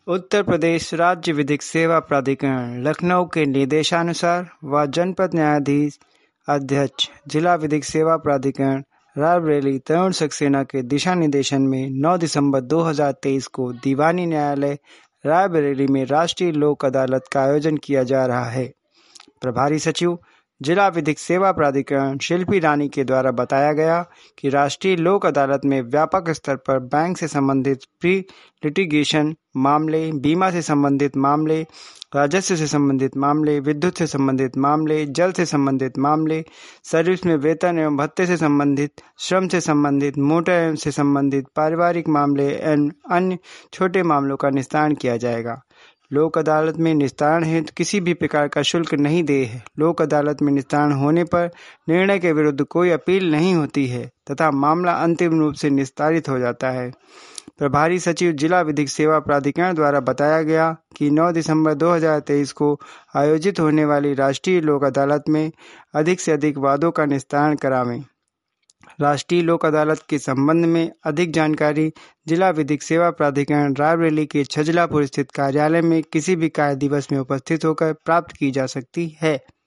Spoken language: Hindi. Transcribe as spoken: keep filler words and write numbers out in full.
उत्तर प्रदेश राज्य विधिक सेवा प्राधिकरण लखनऊ के निर्देशानुसार व जनपद न्यायाधीश अध्यक्ष जिला विधिक सेवा प्राधिकरण रायबरेली तरुण सक्सेना के दिशा निर्देशन में नौ दिसंबर दो हज़ार तेईस को दीवानी न्यायालय रायबरेली में राष्ट्रीय लोक अदालत का आयोजन किया जा रहा है। प्रभारी सचिव जिला विधिक सेवा प्राधिकरण शिल्पी रानी के द्वारा बताया गया कि राष्ट्रीय लोक अदालत में व्यापक स्तर पर बैंक से संबंधित प्री लिटिगेशन मामले, बीमा से संबंधित मामले, राजस्व से संबंधित मामले, विद्युत से संबंधित मामले, जल से संबंधित मामले, सर्विस में वेतन एवं भत्ते से संबंधित, श्रम से संबंधित, मोटर एवं से संबंधित पारिवारिक मामले एवं अन्य छोटे मामलों का निस्तारण किया जाएगा। लोक अदालत में निस्तारण हेतु किसी भी प्रकार का शुल्क नहीं देय है। लोक अदालत में निस्तारण होने पर निर्णय के विरुद्ध कोई अपील नहीं होती है तथा मामला अंतिम रूप से निस्तारित हो जाता है। प्रभारी सचिव जिला विधिक सेवा प्राधिकरण द्वारा बताया गया कि नौ दिसंबर दो हज़ार तेईस को आयोजित होने वाली राष्ट्रीय लोक अदालत में अधिक से अधिक वादों का निस्तारण करावें। राष्ट्रीय लोक अदालत के संबंध में अधिक जानकारी जिला विधिक सेवा प्राधिकरण रायबरेली के छजलापुर स्थित कार्यालय में किसी भी कार्य दिवस में उपस्थित होकर प्राप्त की जा सकती है।